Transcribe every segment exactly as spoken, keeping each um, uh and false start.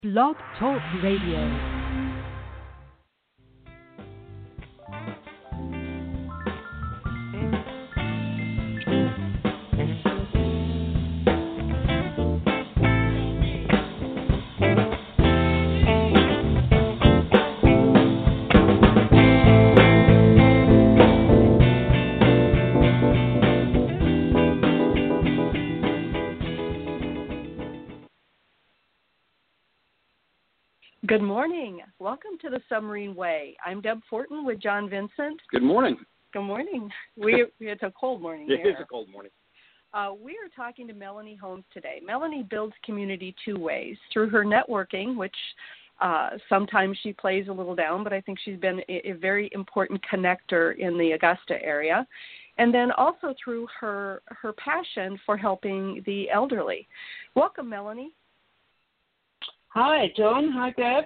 Blog Talk Radio. Good morning. Welcome to the Submarine Way. I'm Deb Fortin with John Vincent. Good morning. Good morning. We, it's a cold morning It here. is a cold morning. Uh, we are talking to Melanie Holmes today. Melanie builds community two ways, through her networking, which uh, sometimes she plays a little down, but I think she's been a, a very important connector in the Augusta area, and then also through her her passion for helping the elderly. Welcome, Melanie. Hi, John. Hi, Deb.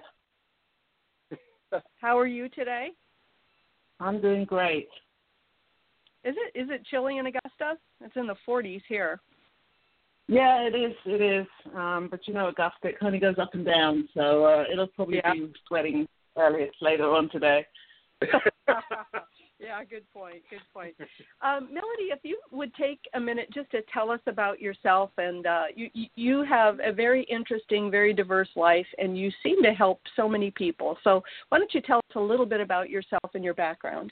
How are you today? I'm doing great. Is it is it chilly in Augusta? It's in the forties here. Yeah, it is. It is. Um, but you know, Augusta, it kind of goes up and down, so uh, it'll probably yeah. be sweating earliest later on today. Yeah, good point. Good point. Um, Melody, if you would take a minute just to tell us about yourself, and uh, you you have a very interesting, very diverse life, and you seem to help so many people. So why don't you tell us a little bit about yourself and your background?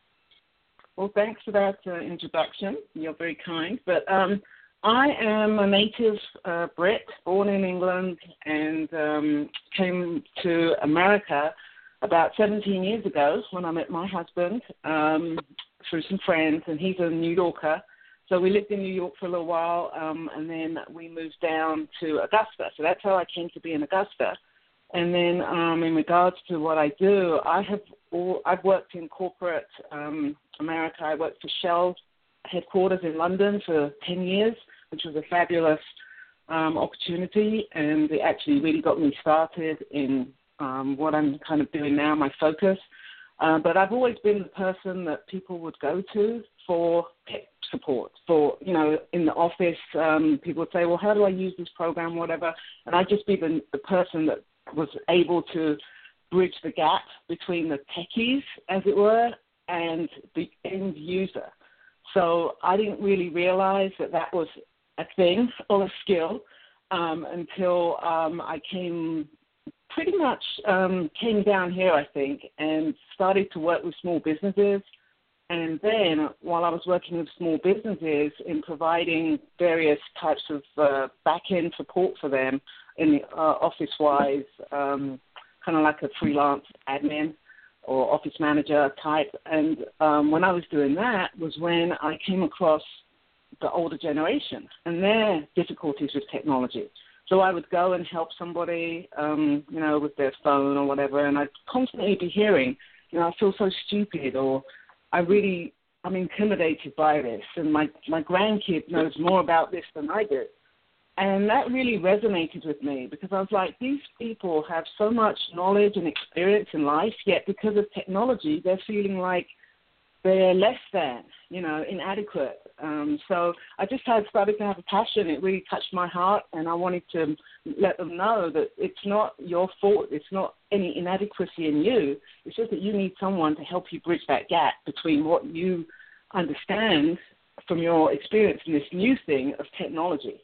Well, thanks for that uh, introduction. You're very kind. But um, I am a native uh, Brit, born in England, and um, came to America about seventeen years ago when I met my husband um, through some friends, and he's a New Yorker. So we lived in New York for a little while, um, and then we moved down to Augusta. So that's how I came to be in Augusta. And then um, in regards to what I do, I have all, I've worked in corporate um, America. I worked for Shell headquarters in London for ten years, which was a fabulous um, opportunity, and it actually really got me started in Um, what I'm kind of doing now, my focus. Uh, but I've always been the person that people would go to for tech support. For, you know, in the office, um, people would say, well, how do I use this program, whatever. And I'd just be the, the person that was able to bridge the gap between the techies, as it were, and the end user. So I didn't really realize that that was a thing or a skill um, until um, I came pretty much um, came down here, I think, and started to work with small businesses. And then while I was working with small businesses in providing various types of uh, back-end support for them in the uh, office-wise, um, kind of like a freelance admin or office manager type. And um, when I was doing that was when I came across the older generation and their difficulties with technology. So I would go and help somebody, um, you know, with their phone or whatever, and I'd constantly be hearing, you know, I feel so stupid, or I really, I'm intimidated by this, and my, my grandkid knows more about this than I do. And that really resonated with me because I was like, these people have so much knowledge and experience in life, yet because of technology, they're feeling like they're less than, you know, inadequate. Um, so I just had started to have a passion. It really touched my heart, and I wanted to let them know that it's not your fault. It's not any inadequacy in you. It's just that you need someone to help you bridge that gap between what you understand from your experience in this new thing of technology.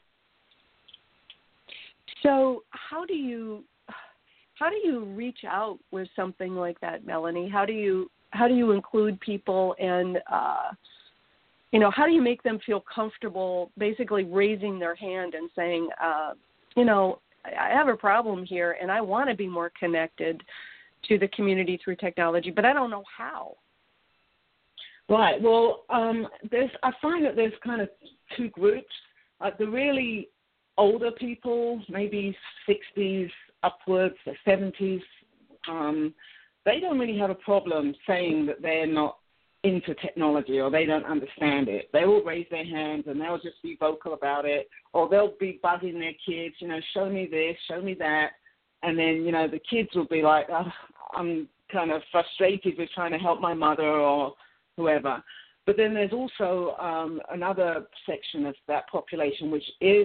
So how do you how do you reach out with something like that, Melanie? How do you how do you include people, and uh, you know, how do you make them feel comfortable basically raising their hand and saying, uh, you know, I have a problem here and I want to be more connected to the community through technology, but I don't know how. Right. Well, um, there's I find that there's kind of two groups. Like the really older people, maybe sixties upwards, or seventies, um, they don't really have a problem saying that they're not into technology or they don't understand it. They will raise their hands and they'll just be vocal about it, or they'll be bugging their kids, you know, show me this, show me that. And then, you know, the kids will be like, oh, I'm kind of frustrated with trying to help my mother or whoever. But then there's also um, another section of that population which is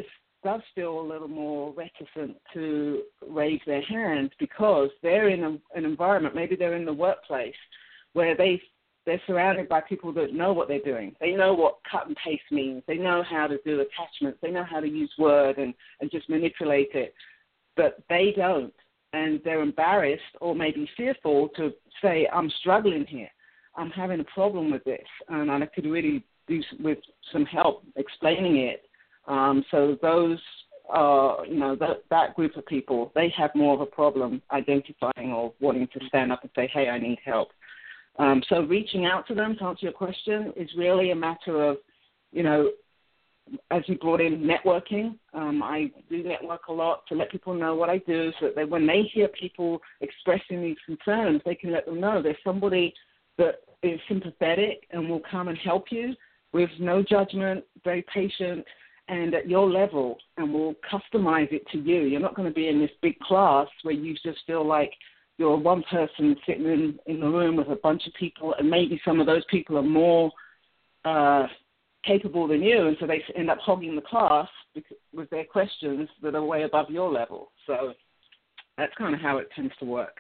does feel a little more reticent to raise their hands because they're in a, an environment, maybe they're in the workplace, where they, they're surrounded by people that know what they're doing. They know what cut and paste means. They know how to do attachments. They know how to use Word and, and just manipulate it. But they don't, and they're embarrassed or maybe fearful to say, I'm struggling here. I'm having a problem with this, and I could really do with some help explaining it. Um, so those, uh, you know, that, that group of people, they have more of a problem identifying or wanting to stand up and say, hey, I need help. Um, so reaching out to them, to answer your question, is really a matter of, you know, as you brought in networking, um, I do network a lot to let people know what I do so that they, when they hear people expressing these concerns, they can let them know there's somebody that is sympathetic and will come and help you with no judgment, very patient, and at your level, and we'll customize it to you. You're not going to be in this big class where you just feel like you're one person sitting in, in the room with a bunch of people, and maybe some of those people are more uh, capable than you, and so they end up hogging the class with their questions that are way above your level. So that's kind of how it tends to work.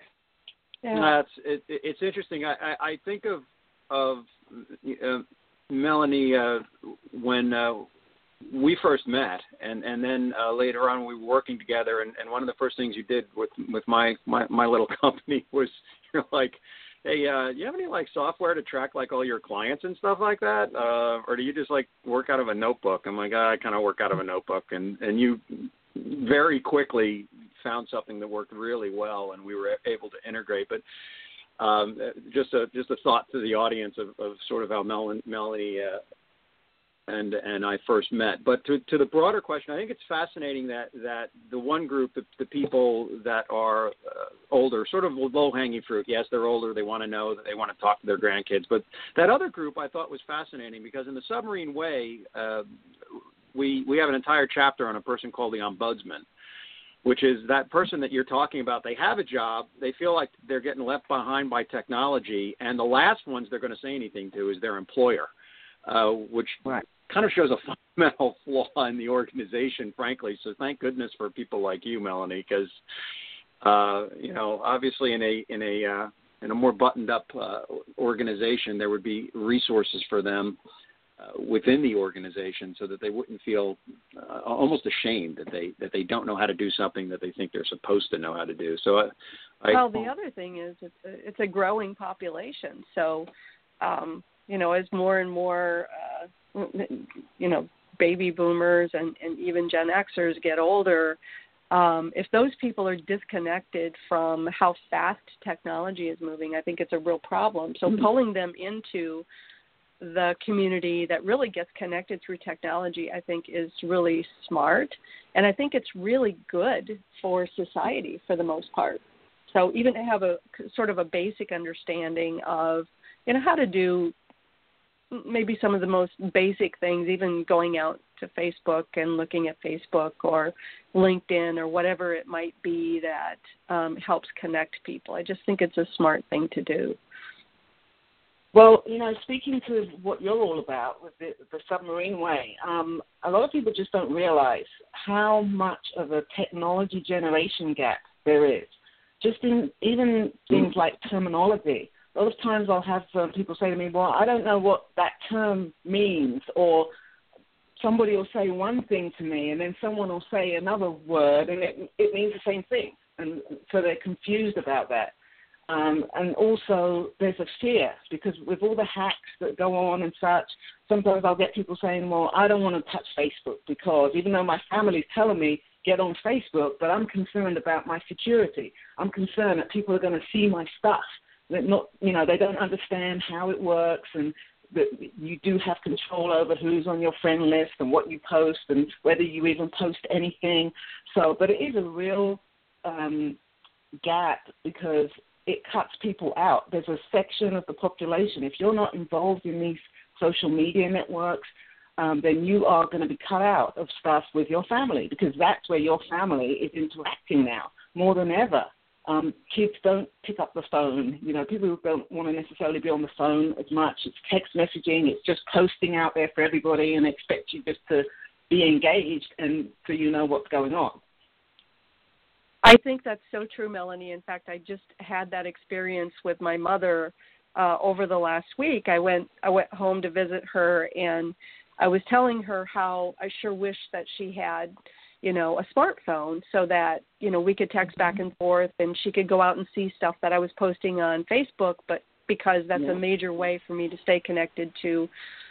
Yeah, it's it, it's interesting. I, I, I think of of uh, Melanie uh, when uh, we first met, and and then uh, later on we were working together. And, and one of the first things you did with with my my, my little company was you're like, hey, uh, do you have any like software to track like all your clients and stuff like that, uh, or do you just like work out of a notebook? I'm like, oh, I kind of work out of a notebook, and and you very quickly found something that worked really well, and we were able to integrate. But um, just a just a thought to the audience of, of sort of how Mel- Melanie uh, and and I first met. But to, to the broader question, I think it's fascinating that, that the one group, the, the people that are uh, older, sort of low-hanging fruit. Yes, they're older. They want to know that they want to talk to their grandkids. But that other group I thought was fascinating because in the Submarine Way, uh, we we have an entire chapter on a person called the Ombudsman, which is that person that you're talking about. They have a job. They feel like they're getting left behind by technology. And the last ones they're going to say anything to is their employer, uh, which right. kind of shows a fundamental flaw in the organization, frankly. So thank goodness for people like you, Melanie, because, uh, you know, obviously in a in a, uh, in a more buttoned-up uh, organization, there would be resources for them Uh, within the organization so that they wouldn't feel uh, almost ashamed that they that they don't know how to do something that they think they're supposed to know how to do. So, uh, I, well, the other thing is it's a, it's a growing population. So, um, you know, as more and more, uh, you know, baby boomers and, and even Gen Xers get older, um, if those people are disconnected from how fast technology is moving, I think it's a real problem. So mm-hmm. pulling them into the community that really gets connected through technology, I think, is really smart. And I think it's really good for society for the most part. So even to have a sort of a basic understanding of, you know, how to do maybe some of the most basic things, even going out to Facebook and looking at Facebook or LinkedIn or whatever it might be that um, helps connect people. I just think it's a smart thing to do. Well, you know, speaking to what you're all about with the, the Submarine Way, um, a lot of people just don't realize how much of a technology generation gap there is. Just in even things like terminology. A lot of times I'll have um, people say to me, well, I don't know what that term means, or somebody will say one thing to me and then someone will say another word and it, it means the same thing. And so they're confused about that. Um, and also there's a fear because with all the hacks that go on and such, sometimes I'll get people saying, well, I don't want to touch Facebook because even though my family's telling me get on Facebook, but I'm concerned about my security. I'm concerned that people are going to see my stuff. That not, you know, they don't understand how it works and that you do have control over who's on your friend list and what you post and whether you even post anything. So, but it is a real um, gap because it cuts people out. There's a section of the population. If you're not involved in these social media networks, um, then you are going to be cut out of stuff with your family because that's where your family is interacting now more than ever. Um, kids don't pick up the phone. You know, people don't want to necessarily be on the phone as much. It's text messaging. It's just posting out there for everybody and expect you just to be engaged and so you know what's going on. I think that's so true, Melanie. In fact, I just had that experience with my mother uh, over the last week. I went I went home to visit her, and I was telling her how I sure wish that she had, you know, a smartphone so that, you know, we could text back and forth and she could go out and see stuff that I was posting on Facebook, but because that's yeah. a major way for me to stay connected to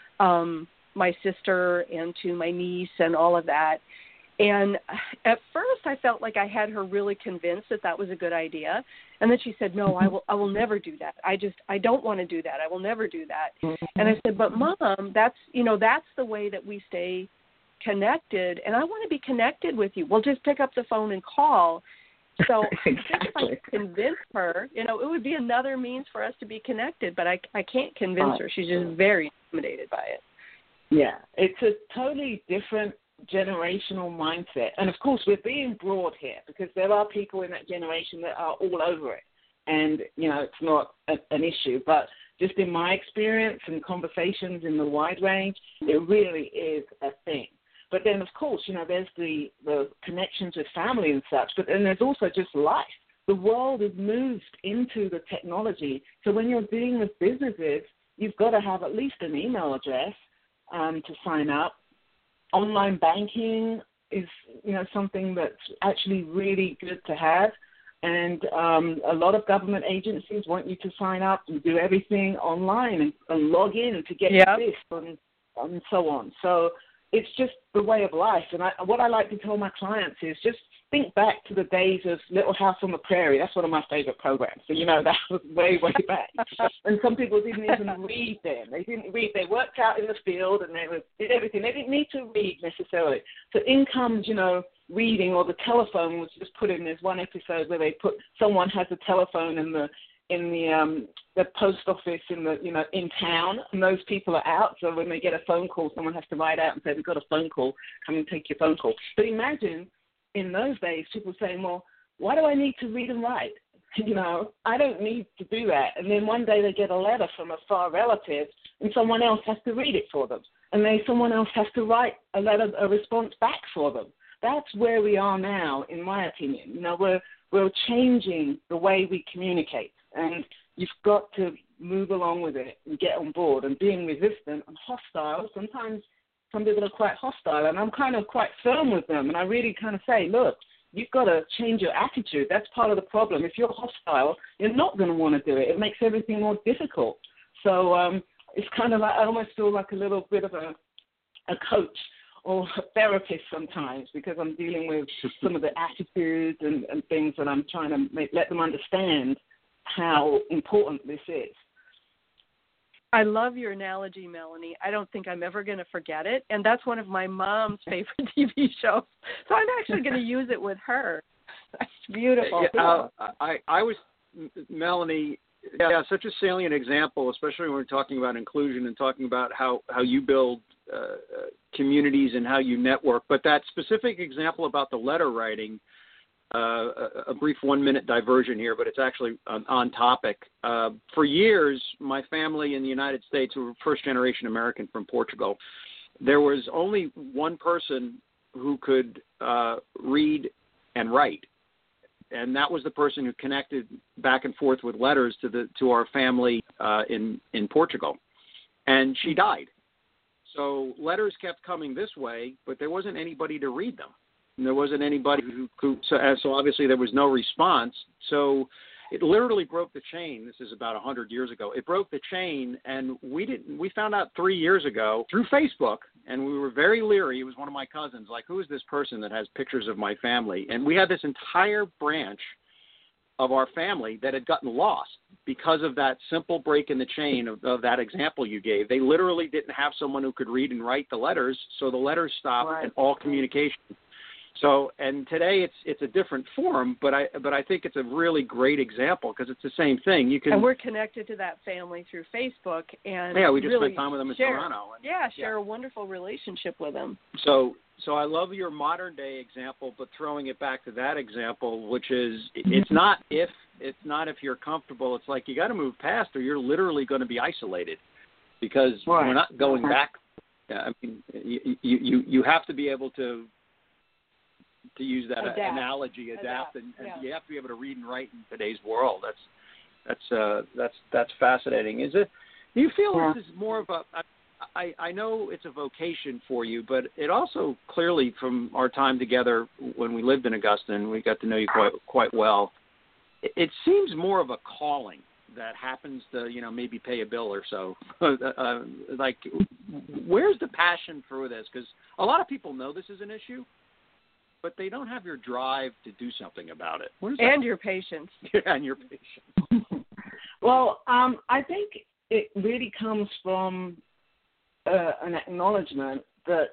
um, my sister and to my niece and all of that. And at first I felt like I had her really convinced that that was a good idea. And then she said, no, I will, I will never do that. I just, I don't want to do that. I will never do that. And I said, but Mom, that's, you know, that's the way that we stay connected. And I want to be connected with you. Well, just pick up the phone and call. So exactly. I think if I convince her, you know, it would be another means for us to be connected, but I, I can't convince her. She's just very intimidated by it. Yeah, it's a totally different generational mindset. And, of course, we're being broad here because there are people in that generation that are all over it. And, you know, it's not a, an issue. But just in my experience and conversations in the wide range, it really is a thing. But then, of course, you know, there's the, the connections with family and such, but then there's also just life. The world has moved into the technology. So when you're dealing with businesses, you've got to have at least an email address um, to sign up. Online banking is, you know, something that's actually really good to have. And um, a lot of government agencies want you to sign up and do everything online and, and log in to get yep. this and, and so on. So it's just the way of life. And I, what I like to tell my clients is just think back to the days of Little House on the Prairie. That's one of my favorite programs. So, you know, that was way, way back. And some people didn't even read then. They didn't read. They worked out in the field and they were, did everything. They didn't need to read necessarily. So in comes, you know, reading, or the telephone was just put in. There's one episode where they put, someone has a telephone in the, in the um, the post office in the, you know, in town, and those people are out. So when they get a phone call, someone has to write out and say, we've got a phone call, come and take your phone call. But imagine in those days, people saying, well, why do I need to read and write? You know, I don't need to do that. And then one day they get a letter from a far relative and someone else has to read it for them. And then someone else has to write a letter, a response back for them. That's where we are now, in my opinion. You know, we're, we're changing the way we communicate. And you've got to move along with it and get on board. And being resistant and hostile, sometimes some people are quite hostile, and I'm kind of quite firm with them. And I really kind of say, look, you've got to change your attitude. That's part of the problem. If you're hostile, you're not going to want to do it. It makes everything more difficult. So um, it's kind of like, I almost feel like a little bit of a, a coach or a therapist sometimes, because I'm dealing with some of the attitudes and, and things that I'm trying to make, let them understand how important this is. I love your analogy, Melanie. I don't think I'm ever going to forget it. And that's one of my mom's favorite T V shows. So I'm actually going to use it with her. That's beautiful. Yeah, uh, I, I was, Melanie, yeah, such a salient example, especially when we're talking about inclusion and talking about how, how you build uh, communities and how you network. But that specific example about the letter writing, Uh, a, a brief one-minute diversion here, but it's actually on, on topic. Uh, for years, my family in the United States, we were first-generation American from Portugal, there was only one person who could uh, read and write, and that was the person who connected back and forth with letters to the to our family uh, in in Portugal, and she died. So letters kept coming this way, but there wasn't anybody to read them. And there wasn't anybody who, who so, so obviously there was no response. So it literally broke the chain. This is about one hundred years ago. It broke the chain, and we didn't. We found out three years ago through Facebook, and we were very leery. It was one of my cousins, like, who is this person that has pictures of my family? And we had this entire branch of our family that had gotten lost because of that simple break in the chain of, of that example you gave. They literally didn't have someone who could read and write the letters, so the letters stopped right. and all communication. So, and today it's it's a different form, but I but I think it's a really great example because it's the same thing. You can and we're connected to that family through Facebook, and yeah, we just really spent time with them in share, Toronto. And, yeah, share yeah. a wonderful relationship with them. So, so I love your modern day example, but throwing it back to that example, which is it's not if it's not if you're comfortable. It's like you got to move past, or you're literally going to be isolated because right. we're not going back Yeah, I mean, you you you have to be able to to use that adapt. analogy, adapt, adapt. and, and yeah. you have to be able to read and write in today's world. That's that's uh, that's that's fascinating. Is it? Do you feel yeah. this is more of a? I I know it's a vocation for you, but it also clearly from our time together when we lived in Augusta and we got to know you quite quite well. It, it seems more of a calling that happens to, you know, maybe pay a bill or so. uh, like, where's the passion for this? Because a lot of people know this is an issue, but they don't have your drive to do something about it. Where's and that? your patience. Yeah, and your patience. Well, um, I think it really comes from uh, an acknowledgement that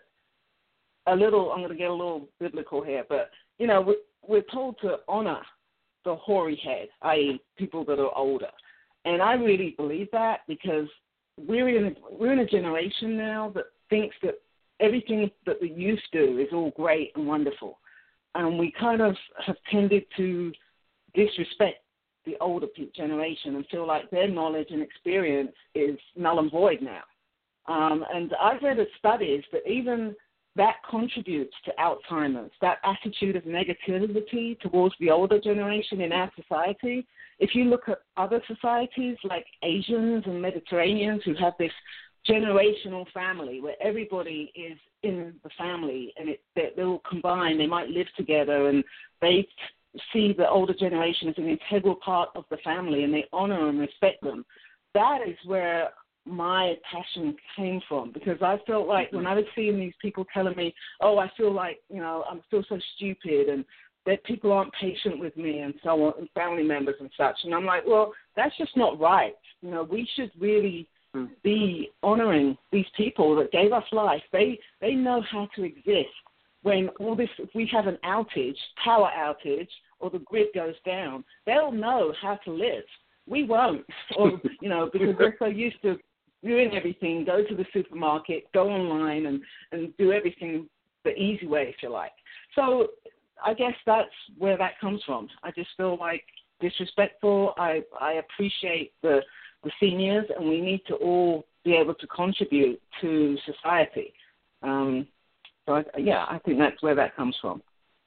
a little, I'm going to get a little biblical here, but, you know, we're, we're told to honor the hoary head, that is people that are older. And I really believe that because we're in a, we're in a generation now that thinks that everything that the youth do is all great and wonderful. And we kind of have tended to disrespect the older generation and feel like their knowledge and experience is null and void now. Um, and I've read of studies that even that contributes to Alzheimer's, that attitude of negativity towards the older generation in our society. If you look at other societies like Asians and Mediterraneans who have this generational family where everybody is in the family and it, they're, they're all combined, they might live together and they see the older generation as an integral part of the family and they honor and respect them. That is where my passion came from, because I felt like when I was seeing these people telling me, oh, I feel like, you know, I feel so stupid and that people aren't patient with me and so on, and family members and such. And I'm like, well, that's just not right. You know, we should really be honoring these people that gave us life. They they know how to exist when all this, if we have an outage, power outage, or the grid goes down, they'll know how to live. We won't, or, you know, because we're so used to doing everything, go to the supermarket, go online and, and do everything the easy way, if you like. So I guess that's where that comes from. I just feel like disrespectful. I, I appreciate the, the seniors, and we need to all be able to contribute to society. Um, so, I, yeah, I think that's where that comes from.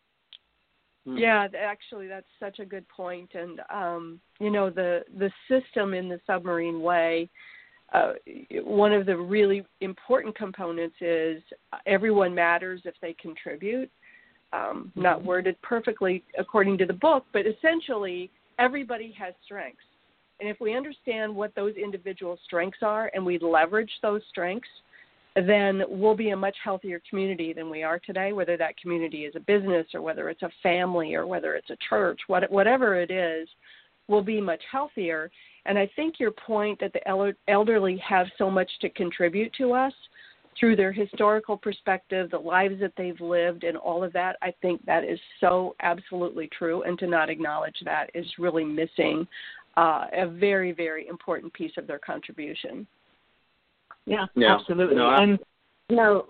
Yeah, actually, that's such a good point. And, um, you know, the, the system in the submarine way, uh, one of the really important components is everyone matters if they contribute. Um, mm-hmm. Not worded perfectly according to the book, but essentially everybody has strengths. And if we understand what those individual strengths are and we leverage those strengths, then we'll be a much healthier community than we are today, whether that community is a business or whether it's a family or whether it's a church, what, whatever it is, we'll be much healthier. And I think your point that the elderly have so much to contribute to us through their historical perspective, the lives that they've lived and all of that, I think that is so absolutely true. And to not acknowledge that is really missing uh, a very, very important piece of their contribution. Yeah, yeah. absolutely. No, I... And, you know,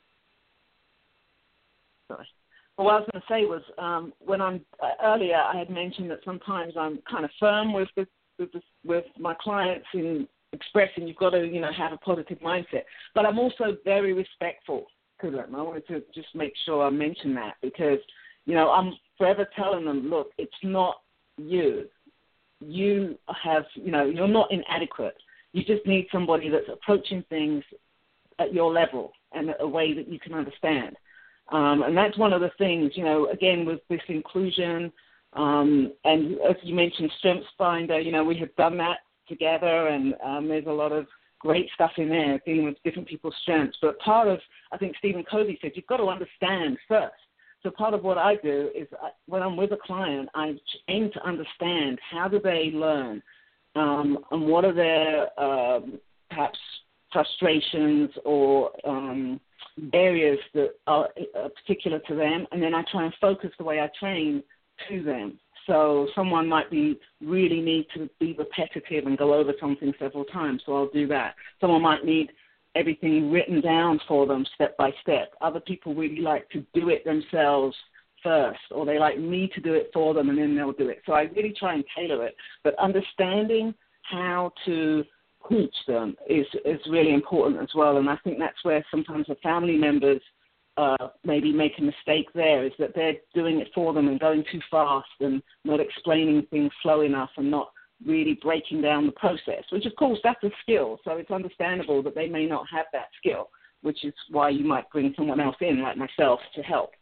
sorry. Well, what I was going to say was um, when I'm uh, earlier, I had mentioned that sometimes I'm kind of firm with the, with, the, with my clients in expressing you've got to, you know, have a positive mindset. But I'm also very respectful to them. I wanted to just make sure I mention that because, you know, I'm forever telling them, look, it's not you. You have, you know, you're not inadequate. You just need somebody that's approaching things at your level and a way that you can understand. Um, and that's one of the things, you know, again, with this inclusion, um, and as you mentioned, StrengthsFinder, you know, we have done that together, and um, there's a lot of great stuff in there dealing with different people's strengths. But part of, I think Stephen Covey said, you've got to understand first. So part of what I do is I, when I'm with a client, I aim to understand how do they learn um, and what are their um, perhaps frustrations or um, areas that are particular to them, and then I try and focus the way I train to them. So someone might be really need to be repetitive and go over something several times, so I'll do that. Someone might need everything written down for them step by step. Other people really like to do it themselves first, or they like me to do it for them and then they'll do it. So I really try and tailor it. But understanding how to teach them is, is really important as well. And I think that's where sometimes the family members uh, maybe make a mistake there, is that they're doing it for them and going too fast and not explaining things slow enough and not really breaking down the process, which, of course, that's a skill. So it's understandable that they may not have that skill, which is why you might bring someone else in, like myself, to help.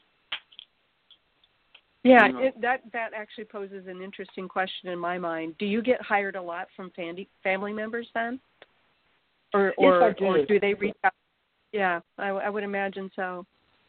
Yeah, it, that that actually poses an interesting question in my mind. Do you get hired a lot from family family members then, or or, yes, I do. or do they reach out? Yeah, I, I would imagine so.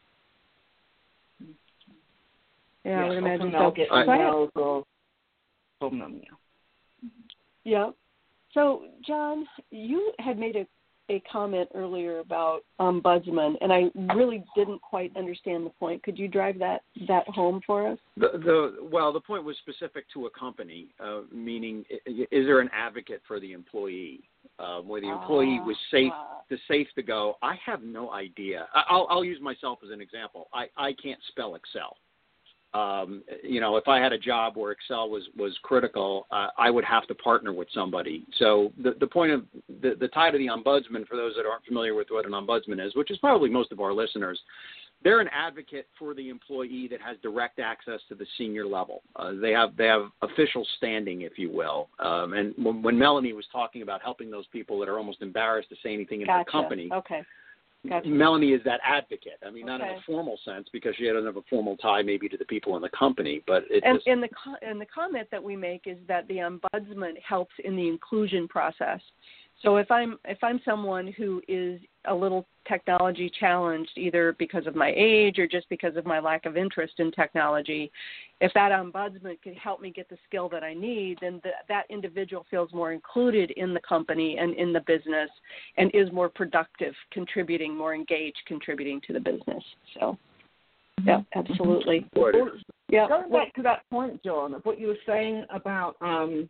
Yeah, yeah I would imagine so. I'll get emails or from them. Yeah. Yeah. So, John, you had made a a comment earlier about ombudsman, and I really didn't quite understand the point. Could you drive that, that home for us? The, the well, the point was specific to a company, uh, meaning is there an advocate for the employee, uh, where the employee was safe, uh, to safe to go? I have no idea. I'll, I'll use myself as an example. I, I can't spell Excel. Um, you know, if I had a job where Excel was, was critical, uh, I would have to partner with somebody. So the, the point of the, the tie to the ombudsman, for those that aren't familiar with what an ombudsman is, which is probably most of our listeners, they're an advocate for the employee that has direct access to the senior level. Uh, they have they have official standing, if you will. Um, and when, when Melanie was talking about helping those people that are almost embarrassed to say anything in gotcha. their company, okay. Gotcha. Melanie is that advocate. I mean, okay. not in a formal sense, because she doesn't have a formal tie maybe to the people in the company, but it and, just... and the and the comment that we make is that the ombudsman helps in the inclusion process. So if I'm if I'm someone who is a little technology challenged, either because of my age or just because of my lack of interest in technology, if that ombudsman can help me get the skill that I need, then the, that individual feels more included in the company and in the business and is more productive, contributing, more engaged, contributing to the business. So, yeah, absolutely. Mm-hmm. Yeah. Going back to that point, John, of what you were saying about, um,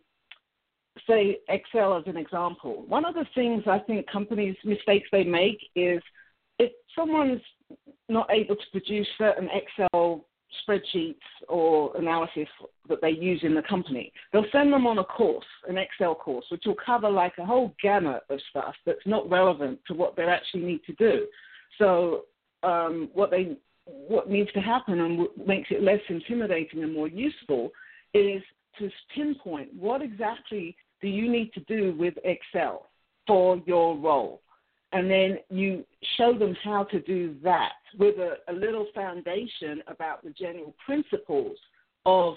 say, Excel as an example, one of the things I think companies, mistakes they make is if someone's not able to produce certain Excel spreadsheets or analysis that they use in the company, they'll send them on a course, an Excel course, which will cover like a whole gamut of stuff that's not relevant to what they actually need to do. So um, what they what needs to happen and what makes it less intimidating and more useful is to pinpoint what exactly do you need to do with Excel for your role. And then you show them how to do that with a, a little foundation about the general principles of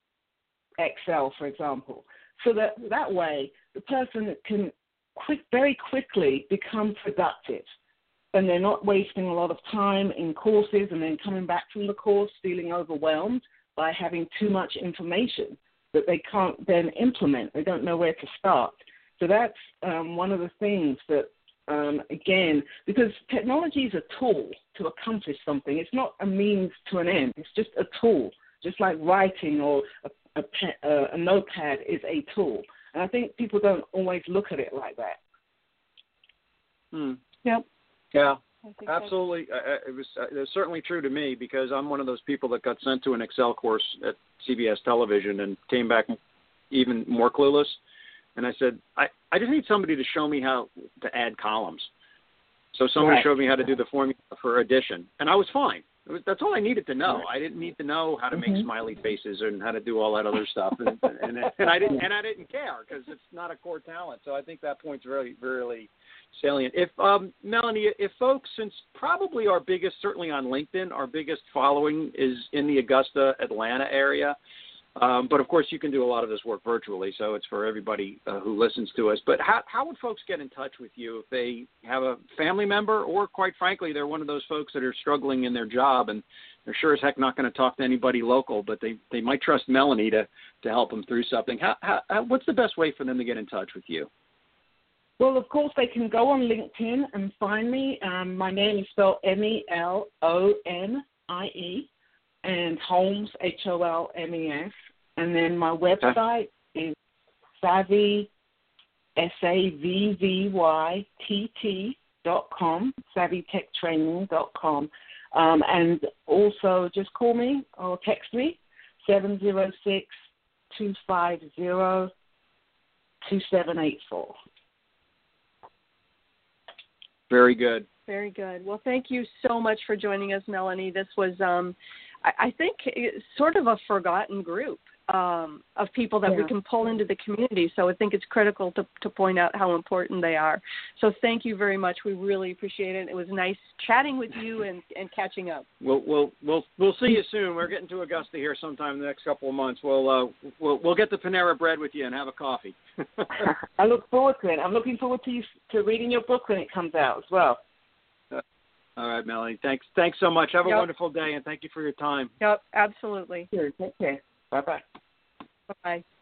Excel, for example. So that that way the person can quick, very quickly become productive. And they're not wasting a lot of time in courses and then coming back from the course feeling overwhelmed by having too much information that they can't then implement. They don't know where to start. So that's um, one of the things that, um, again, because technology is a tool to accomplish something. It's not a means to an end. It's just a tool, just like writing or a, a, a, a notepad is a tool. And I think people don't always look at it like that. Hmm. Yep. Yeah, absolutely. Uh, it, was, uh, it was certainly true to me, because I'm one of those people that got sent to an Excel course at C B S television and came back even more clueless. And I said, I, I just need somebody to show me how to add columns. So somebody right. showed me how to do the formula for addition, and I was fine. It was, that's all I needed to know. I didn't need to know how to make mm-hmm. smiley faces and how to do all that other stuff, and, and, and I didn't and I didn't care, because it's not a core talent. So I think that point's really, really salient. If um, Melanie, if folks, since probably our biggest, certainly on LinkedIn, our biggest following is in the Augusta, Atlanta area. Um, but of course, you can do a lot of this work virtually, so it's for everybody uh, who listens to us. But how, how would folks get in touch with you if they have a family member, or quite frankly, they're one of those folks that are struggling in their job and they're sure as heck not going to talk to anybody local, but they, they might trust Melanie to, to help them through something. How, how, what's the best way for them to get in touch with you? Well, of course, they can go on LinkedIn and find me. Um, my name is spelled M E L O N I E. and Holmes, H O L M E S. And then my website is Savvy, S A V V Y T T dot com, savvy tech training dot com. Um, and also just call me or text me, seven zero six, two five zero, two seven eight four. Very good. Very good. Well, thank you so much for joining us, Melanie. This was, um, I, I think, sort of a forgotten group um, of people that yeah. we can pull into the community. So I think it's critical to, to point out how important they are. So thank you very much. We really appreciate it. It was nice chatting with you and, and catching up. We'll we'll we'll we'll see you soon. We're getting to Augusta here sometime in the next couple of months. We'll uh, we'll we'll get the Panera Bread with you and have a coffee. I look forward to it. I'm looking forward to you, to reading your book when it comes out as well. All right, Melanie. Thanks. Thanks so much. Have a yep. wonderful day, and thank you for your time. Yep, absolutely. Sure. Take care. Bye bye. Bye.